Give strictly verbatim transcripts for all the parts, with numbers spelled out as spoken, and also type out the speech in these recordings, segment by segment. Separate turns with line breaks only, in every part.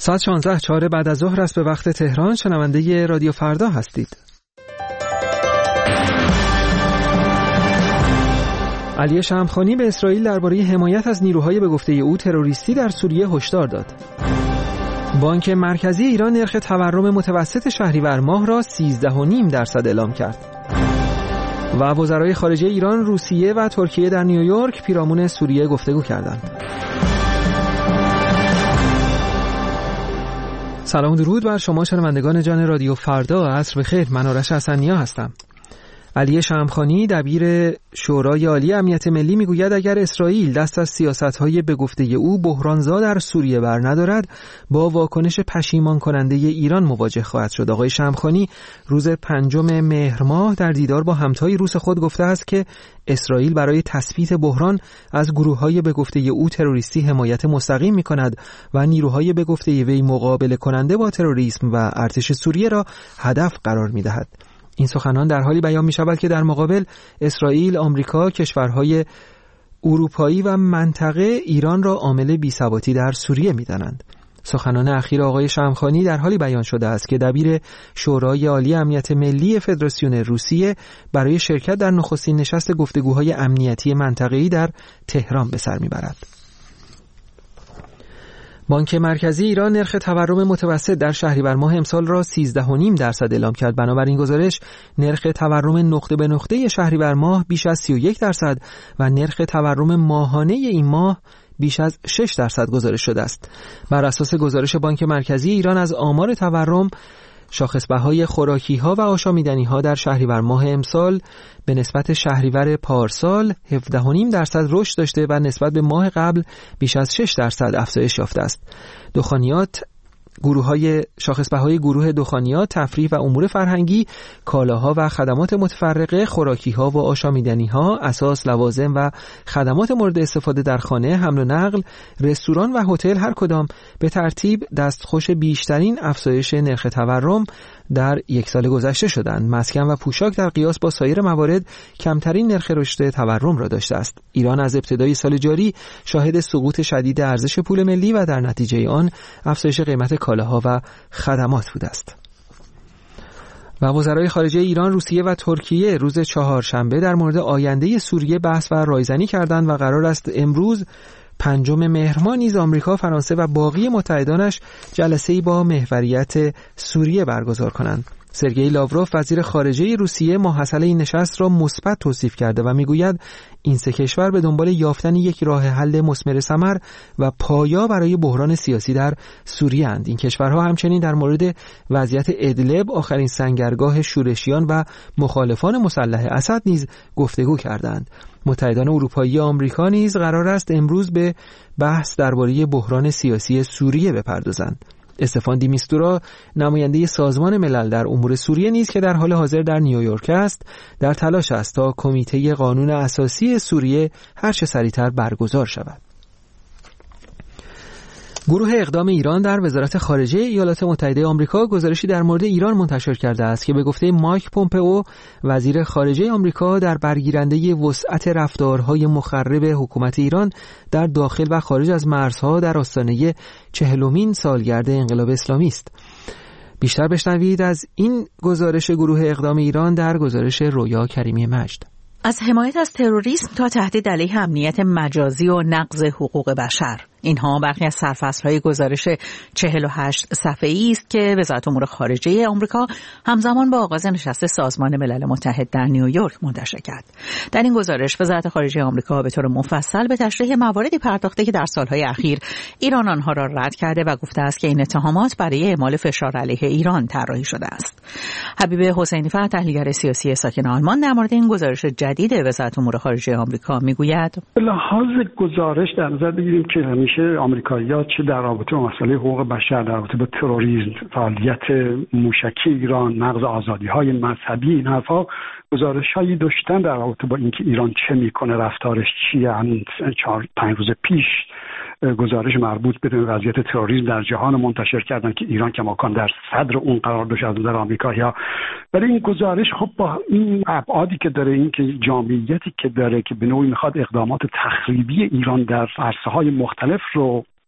ساعت شانزده چهار بعد از ظهر است به وقت تهران. شنونده رادیو فردا هستید. علی شمخانی به اسرائیل درباره حمایت از نیروهای به گفته او تروریستی در سوریه هشدار داد. بانک مرکزی ایران نرخ تورم متوسط شهریور ماه را سیزده و نیم درصد اعلام کرد. و وزرای خارجه ایران، روسیه و ترکیه در نیویورک پیرامون سوریه گفتگو کردند. سلام و درود بر شما شنوندگان جان رادیو فردا. عصر بخیر. من آرش حسنیا هستم. علی شمخانی دبیر شورای عالی امنیت ملی میگوید اگر اسرائیل دست از سیاست‌های به گفته او بحرانزا در سوریه بر ندارد با واکنش پشیمان کننده ایران مواجه خواهد شد. آقای شمخانی روز پنجم مهر ماه در دیدار با همتای روس خود گفته است که اسرائیل برای تثبیت بحران از گروه‌های به گفته او تروریستی حمایت مستقیم می‌کند و نیروهای به گفته وی مقابله کننده با تروریسم و ارتش سوریه را هدف قرار می‌دهد. این سخنان در حالی بیان می شود که در مقابل اسرائیل، آمریکا، کشورهای اروپایی و منطقه ایران را عامل بی‌ثباتی در سوریه می دانند. سخنان اخیر آقای شمخانی در حالی بیان شده است که دبیر شورای عالی امنیت ملی فدراسیون روسیه برای شرکت در نخستین نشست گفتگوهای امنیتی منطقه‌ای در تهران به سر می برد. بانک مرکزی ایران نرخ تورم متوسط در شهریور ماه امسال را سیزده و نیم درصد اعلام کرد. بنابراین گزارش نرخ تورم نقطه به نقطه شهریور ماه بیش از سی و یک درصد و نرخ تورم ماهانه این ماه بیش از شش درصد گزارش شده است. بر اساس گزارش بانک مرکزی ایران از آمار تورم، شاخصبهای خوراکی‌ها و آشامیدنی‌ها در شهریور ماه امسال به نسبت شهریور پارسال هفده و نیم درصد رشد داشته و نسبت به ماه قبل بیش از شش درصد افزایش یافته است. دخانیات، گروه‌های شاخصبهای گروه دخانیات، تفریح و امور فرهنگی، کالاها و خدمات متفرقه، خوراکی‌ها و آشامیدنی‌ها، اساس، لوازم و خدمات مورد استفاده در خانه، حمل و نقل، رستوران و هتل هر کدام به ترتیب دستخوش بیشترین افزایش نرخ تورم در یک سال گذشته شدند. مسکن و پوشاک در قیاس با سایر موارد کمترین نرخ رشد تورم را داشته است. ایران از ابتدای سال جاری شاهد سقوط شدید ارزش پول ملی و در نتیجه آن افزایش قیمت کالاها و خدمات بوده است. و وزرای خارجه ایران، روسیه و ترکیه روز چهارشنبه در مورد آینده سوریه بحث و رایزنی کردند و قرار است امروز پنجم مهر ماه نیز آمریکا، فرانسه و باقی متحدانش جلسه‌ای با محوریت سوریه برگزار کنند. سرگئی لاوروف وزیر خارجه روسیه ماحصل این نشست را مثبت توصیف کرده و میگوید این سه کشور به دنبال یافتن یک راه حل مثمر ثمر و پایا برای بحران سیاسی در سوریه اند. این کشورها همچنین در مورد وضعیت ادلب، آخرین سنگرگاه شورشیان و مخالفان مسلح اسد نیز گفتگو کردند. متحدان اروپایی آمریکا نیز قرار است امروز به بحث درباره بحران سیاسی سوریه بپردازند. استفان دی میستورا، نماینده سازمان ملل در امور سوریه نیز که در حال حاضر در نیویورک است، در تلاش است تا کمیته قانون اساسی سوریه هر چه سریعتر برگزار شود. گروه اقدام ایران در وزارت خارجه ایالات متحده آمریکا گزارشی در مورد ایران منتشر کرده است که به گفته مایک پومپئو، وزیر خارجه آمریکا، در برگیرنده وسعت رفتارهای مخرب حکومت ایران در داخل و خارج از مرزها در آستانه چهلمین سالگرد انقلاب اسلامی است. بیشتر بشنوید از این گزارش گروه اقدام ایران در گزارش رویا کریمی مجد.
از حمایت از تروریسم تا تهدید علیه امنیت مجازی و نقض حقوق بشر، اینها برخی از سرفصل‌های گزارش چهل و هشت صفحه‌ای است که وزارت امور خارجه آمریکا همزمان با آغاز نشست سازمان ملل متحد در نیویورک منتشر کرد. در این گزارش وزارت خارجه آمریکا به طور مفصل به تشریح مواردی پرداخته که در سالهای اخیر ایران آنها را رد کرده و گفته است که این اتهامات برای اعمال فشار علیه ایران طراحی شده است. حبیب حسینی فر، تحلیلگر سیاسی ساکن آلمان، در مورد این گزارش جدید وزارت امور خارجه آمریکا میگوید:
به لحاظ گزارش در نظر بگیریم که همیشه آمریکایی‌ها چه در رابطه با مسئله حقوق بشر، در رابطه با تروریسم، فعالیت موشکی ایران، نقض آزادی‌های مذهبی، این حرفا گزارش‌هایی داشتن در رابطه با اینکه ایران چه میکنه، رفتارش چیه. همین چهار پنج روز پیش گزارش مربوط به وضعیت تروریسم در جهان منتشر کردن که ایران کماکان در صدر اون قرار داشت از نظر آمریکایی‌ها. ولی این گزارش خب با این ابعادی که داره، این که جامعیتی که داره که به نوعی میخواد اقدامات تخریبی ایران در عرصه‌های مختلف رو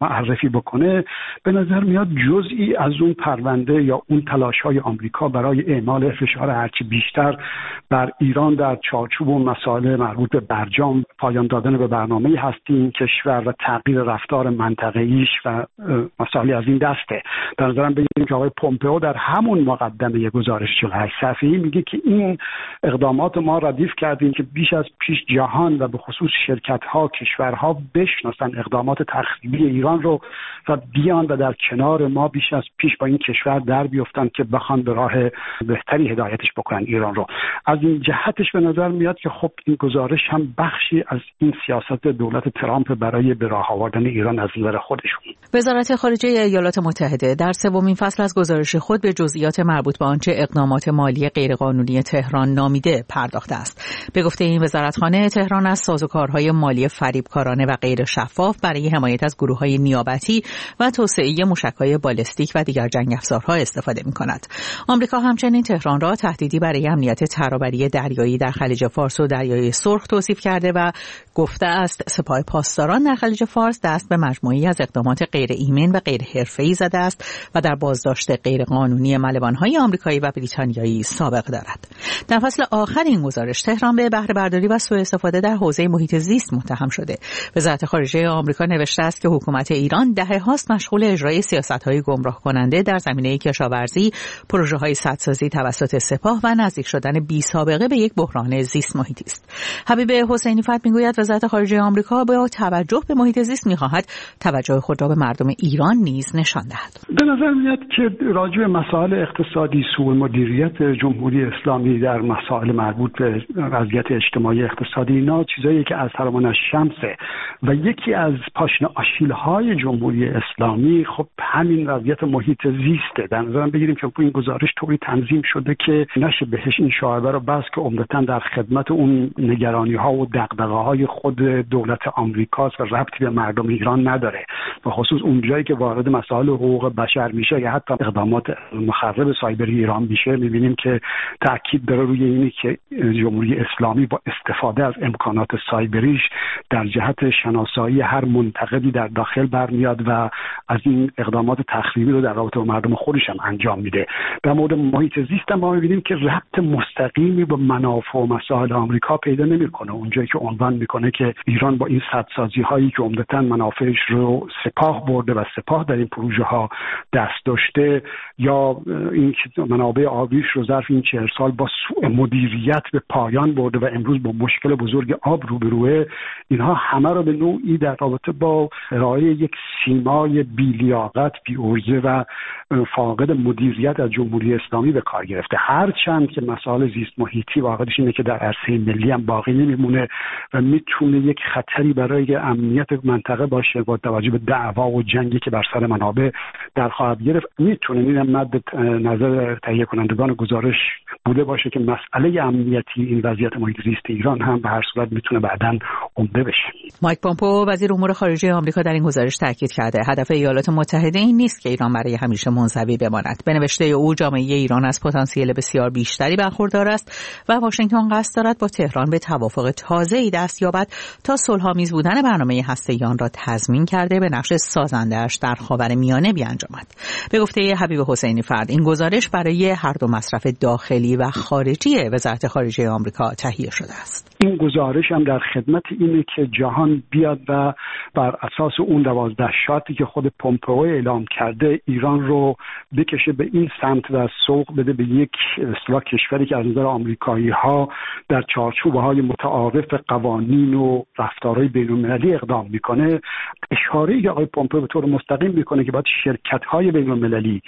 معرفی بکنه، به نظر میاد جزئی از اون پرونده یا اون تلاش‌های آمریکا برای اعمال فشار هرچی بیشتر بر ایران در چارچوب اون مسائل مربوط به برجام، پایان دادن به برنامه هستی این کشور و تغییر رفتار منطقه‌ایش و مسائلی از این دسته. در نظرم بگیریم که آقای پومپئو در همون مقدمه گزارش چهل و هشت صفحه‌ای میگه که این اقدامات ما ردیف کردیم که بیش از پیش جهان و به خصوص شرکت‌ها، کشورها بشناسن اقدامات تخریبی ایران رو و بیان و در کنار ما بیش از پیش با این کشور در بیفتن که بخوان به راه بهتری هدایتش بکنن ایران رو. از این جهتش به نظر میاد که خب این گزارش هم بخشی از این سیاست دولت ترامپ برای به راه آوردن ایران از نظر خودشون.
وزارت خارجه ایالات متحده در سومین فصل از گزارش خود به جزئیات مربوط به آنچه اقدامات مالی غیرقانونی تهران نامیده پرداخته است. به گفته این وزارتخانه، تهران از سازوکارهای مالی فریبکارانه و غیر شفاف برای حمایت از گروه‌های نیابتی و توسعه موشک‌های بالستیک و دیگر جنگ افزارها استفاده می‌کند. آمریکا همچنین تهران را تهدیدی برای امنیت ترابری دریایی در خلیج فارس و دریای سرخ توصیف کرده و گفته است سپاه پاسداران در خلیج فارس دست به مجموعه‌ای از اقدامات غیر ایمن و غیر حرفه‌ای زده است و در بازداشت غیرقانونی ملوان‌های آمریکایی و بریتانیایی سابقه دارد. در فصل آخر این گزارش، تهران به بهره برداری و سوء استفاده در حوزه محیط زیست متهم شده. وزارت خارجه آمریکا نوشته است که حکومت ایران دهه‌هاست مشغول اجرای سیاست‌های گمراه کننده در زمینه کشاورزی، پروژه‌های سدسازی توسط سپاه و نزدیک شدن بی‌سابقه به یک بحران زیست محیطی است. حبیب حسینی فرد میگوید وزارت خارجه آمریکا با توجه به محیط زیست می‌خواهد توجه خود را به مردم ایران نیز نشان دهد.
به نظر میاد که راجع به مسائل اقتصادی، سوء مدیریت جمهوری اسلامی در مسائل مربوط به وضعیت اجتماعی اقتصادی، اینا چیزایی که از هرمان الشمسه و یکی از پاشنه آشیل‌های جمهوری اسلامی خب همین وضعیت محیط زیسته. در نظر بگیریم که این گزارش طوری تنظیم شده که نشه بهش این شایبه رو بس که عمدتاً در خدمت اون نگرانی‌ها و دغدغه‌های خود دولت آمریکاست و ربطی به مردم ایران نداره. به خصوص اونجایی که وارد مسائل حقوق بشر میشه یا حتی اقدامات مخرب سایبری ایران میشه، می‌بینیم که تاکید داره روی اینی که جمهوری اسلامی با استفاده از امکانات سایبریش در جهت شناسایی هر منتقدی در داخل برمیاد و از این اقدامات تخریبی رو در رابطه با مردم خودش هم انجام میده. در مورد محیط زیست هم ما می‌بینیم که ربط مستقیمی با منافع و مسائل آمریکا پیدا نمی‌کنه. اونجایی که عنوان میکنه که ایران با این سدسازی‌هایی که عمدتاً منافعش رو سپاه برده و سپاه در این پروژه‌ها دست داشته، یا این منابع آبیش رو ظرف این چهل سال با سوء مدیریت به پایان برده و امروز با مشکل بزرگ آب روبروه، اینها همه رو به نوعی در رابطه با ارائه یک سیمای بی‌لیاقت، بی‌عرضه و فاقد مدیریت از جمهوری اسلامی به کار گرفته. هرچند که مسائل زیست محیطی واقعش اینه که در عرصه ملی هم باقی نمیمونه و میتونه یک خطری برای امنیت منطقه باشه با توجه به دعوا و جنگی که بر سر منابع در خواهد گرفت. میتونه این مد نظر تهیه کنندگان گزارش بوده باشه که مسئله امنیتی این وضعیت محیط زیست ایران هم به هر صورت میتونه بعداً عمده بشه.
مایک پومپئو وزیر امور خارجه آمریکا در این گزارش تاکید کرده هدف ایالات متحده این نیست که ایران برای همیشه منزوی بماند. به نوشته او، جامعه ایران از پتانسیل بسیار بیشتری برخوردار است و واشنگتن قصد دارد با تهران به توافق تازه‌ای دست یابد تا صلح‌آمیز بودن برنامه هسته‌ای آن را تضمین کرده به نقش سازنده‌اش در خاورمیانه بیانجامد. به گفته حبیب حسینی فرد، این گزارش برای هر دو مصرف داخلی و خارجی وزارت خارجه آمریکا تهیه شده است.
این گزارش هم در خدمت اینه که جهان بیاد و بر اساس اون دوازده شرطی که خود پومپئو اعلام کرده ایران رو بکشه به این سمت و سوق بده به یک اصطلاح کشوری که از نظر آمریکایی‌ها در چارچوب‌های متعارف قوانین و رفتارهای بین‌المللی اقدام میکنه. اشاره‌ای که آقای پومپئو به طور مستقیم میکنه که باید شرکت‌های بین‌المللی،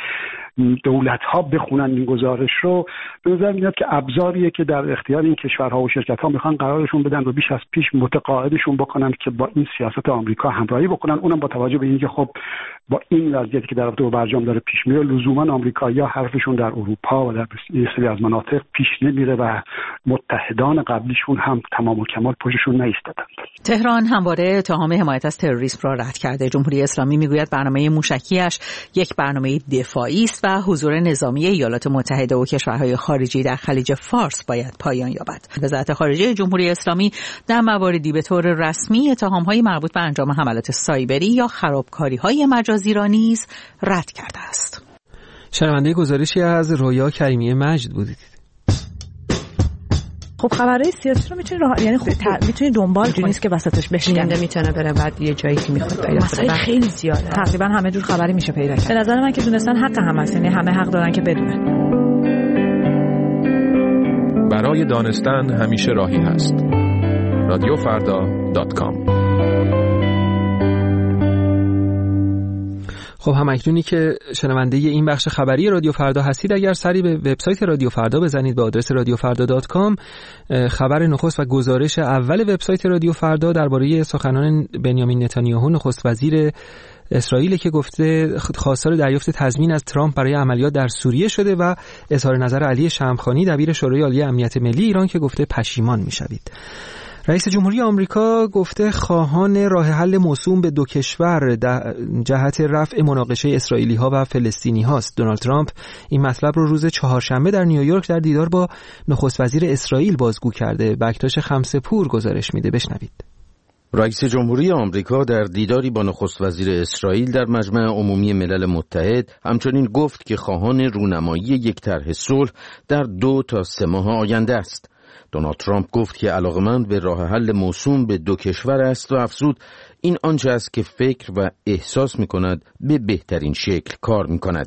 دولت‌ها بخونن این گزارش رو، به نظر میاد که ابزاریه که در اختیار این کشورها و شرکت‌ها میخوان قرارشون بدن و بیش از پیش متقاعدشون بکنن که با این سیاست آمریکا همراهی بکنن. اونم با توجه به اینکه خب با این وضعیتی که در رابطه با برجام داره پیش میره، لزوما آمریکایی‌ها حرفشون در اروپا و در یه سری از مناطق پیش نمیره و متحدان قبلیشون هم تمام و کمال پشتشون نایستادن.
تهران همواره اتهام حمایت از تروریسم را رد کرده. جمهوری اسلامی میگوید برنامه موشکیش یک برنامه دفاعی است و حضور نظامی ایالات متحده و کشورهای خارجی در خلیج فارس باید پایان یابد. وزارت خارجه جمهوری اسلامی در مواردی به طور رسمی اتهام‌های مربوط به انجام حملات سایبری یا خرابکاری‌های مجازی را نیز رد کرده است.
شنونده گزارشی از رویا کریمی مجد بودید.
خب خبرهای سیاسی رو میتونی راه یعنی خب میتونی دنبال کنی، نیست که وسطش بشکنه،
میتونه بره بعد یه جایی که میخواد بره.
مسائل خیلی زیاده، تقریبا همه جور خبری میشه پیدا کرد. به نظر من که دونستن حق هم هست، یعنی همه حق دارن که بدونن.
برای دانستن همیشه راهی هست. رادیو فردا دات کام.
خب هم اکنونی که شنونده این بخش خبری رادیو فردا هستید، اگر سری به وبسایت رادیو فردا بزنید به آدرس رادیو فردا دات کام، خبر نخست و گزارش اول وبسایت رادیو فردا درباره سخنان بنیامین نتانیاهو نخست وزیر اسرائیل که گفته خواستار دریافت تضمین از ترامپ برای عملیات در سوریه شده و اظهار نظر علی شمخانی دبیر شورای عالی امنیت ملی ایران که گفته پشیمان می‌شوید. رئیس جمهوری آمریکا گفته خواهان راه حل موسوم به دو کشور در جهت رفع مناقشه اسرائیلی ها و فلسطینی هاست. دونالد ترامپ این مطلب رو روز چهارشنبه در نیویورک در دیدار با نخست وزیر اسرائیل بازگو کرده. بکتاش خمسه‌پور گزارش میده، بشنوید.
رئیس جمهوری آمریکا در دیداری با نخست وزیر اسرائیل در مجمع عمومی ملل متحد همچنین گفت که خواهان رونمایی یک طرح صلح در دو تا سه ماه آینده است. دونالد ترامپ گفت که علاقمند به راه حل موسوم به دو کشور است و افزود این آنچه است که فکر و احساس می کند به بهترین شکل کار می کند.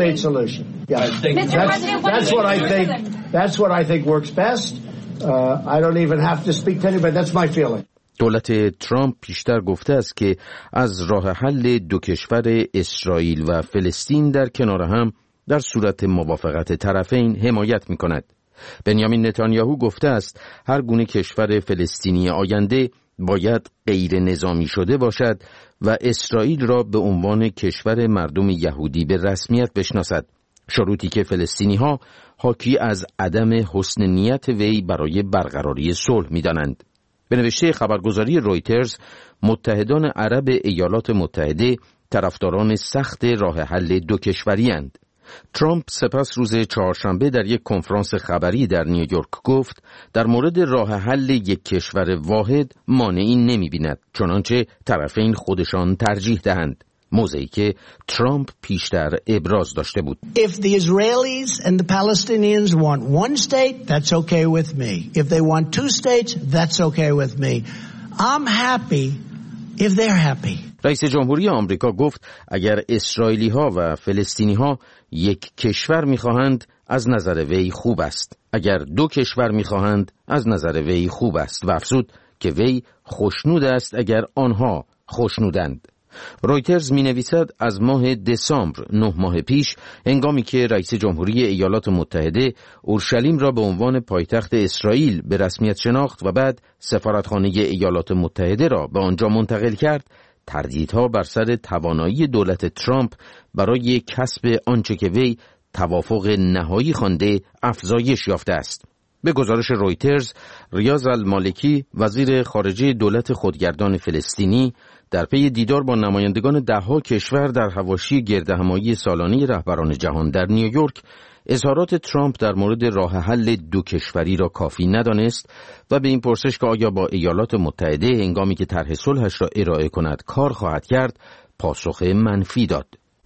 دولت ترامپ پیشتر گفته است که از راه حل دو کشور اسرائیل و فلسطین در کنار هم در صورت موافقت طرفین حمایت می کند. بنیامین نتانیاهو گفته است هر گونه کشور فلسطینی آینده باید غیر نظامی شده باشد و اسرائیل را به عنوان کشور مردم یهودی به رسمیت بشناسد، شروطی که فلسطینی ها حاکی از عدم حسن نیت وی برای برقراری صلح می‌دانند. به نوشته خبرگزاری رویترز، متحدان عرب ایالات متحده طرفداران سخت راه حل دو کشوری اند. ترامپ سپس روز چهارشنبه در یک کنفرانس خبری در نیویورک گفت در مورد راه حل یک کشور واحد مانعی نمی‌بیند، چنانچه طرفین خودشان ترجیح دهند، موضعی که ترامپ پیشتر ابراز داشته بود.
If the Israelis and the Palestinians want one state, that's okay with me. If they want two states, that's okay with me. I'm happy if they're happy.
رئیس جمهوری آمریکا گفت اگر اسرائیلی ها و فلسطینی ها یک کشور می‌خواهند از نظر وی خوب است، اگر دو کشور می‌خواهند از نظر وی خوب است و افزود که وی خوشنود است اگر آنها خوشنودند. رویترز می‌نویسد از ماه دسامبر نه ماه پیش هنگامی که رئیس جمهوری ایالات متحده اورشلیم را به عنوان پایتخت اسرائیل به رسمیت شناخت و بعد سفارتخانه ایالات متحده را به آنجا منتقل کرد، تردیدها بر سر توانایی دولت ترامپ برای کسب آنچه که وی توافق نهایی خوانده افزایش یافته است. به گزارش رویترز، ریاض المالکی وزیر خارجه دولت خودگردان فلسطینی در پی دیدار با نمایندگان دهها کشور در حواشی گردهمایی سالانه رهبران جهان در نیویورک اظهارات ترامپ در مورد راه حل دو کشوری را کافی ندانست و به این پرسش که آیا با ایالات متحده هنگامی که طرح صلحش را ارائه کند کار خواهد کرد، پاسخ منفی داد.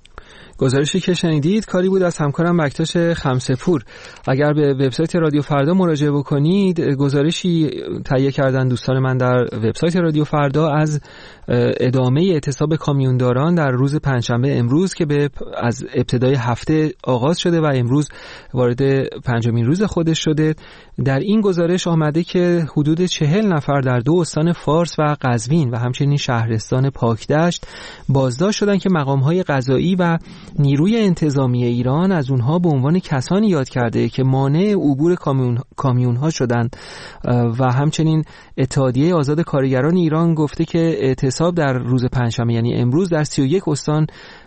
گزارشی که شنیدید کاری بود از همکارم بکتاش خمسه‌پور. اگر به وبسایت رادیو فردا مراجعه بکنید، گزارشی تهیه کردن دوستان من در وبسایت رادیو فردا از ادامه اعتصاب کامیونداران در روز پنجشنبه امروز که به از ابتدای هفته آغاز شده و امروز وارد پنجمین روز خودش شده. در این گزارش آمده که حدود چهل نفر در دو استان فارس و قزوین و همچنین شهرستان پاکدشت بازداشت شدند که مقام‌های قضایی و نیروی انتظامی ایران از اونها به عنوان کسانی یاد کرده که مانع عبور کامیون کامیون‌ها شدند و همچنین اتحادیه آزاد کارگران ایران گفته که اعتصاب در روز پنجشنبه یعنی امروز در سی و یک استان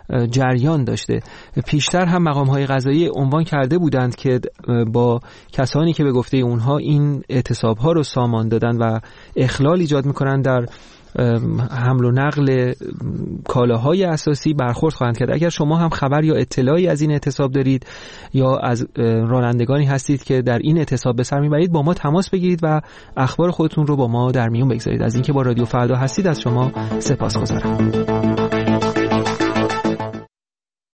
جریان داشته. پیشتر هم مقام‌های قضایی عنوان کرده بودند که با کسانی که به گفته اونها این اعتصاب‌ها رو سامان دادن و اخلال ایجاد می‌کنند در حمل و نقل کالاهای اساسی برخورد خواهند کرد. اگر شما هم خبر یا اطلاعی از این اعتصاب دارید یا از رانندگانی هستید که در این اعتصاب به سر میبرید، با ما تماس بگیرید و اخبار خودتون رو با ما در میون بگذارید. از اینکه با رادیو فردا هستید از شما سپاسگزارم.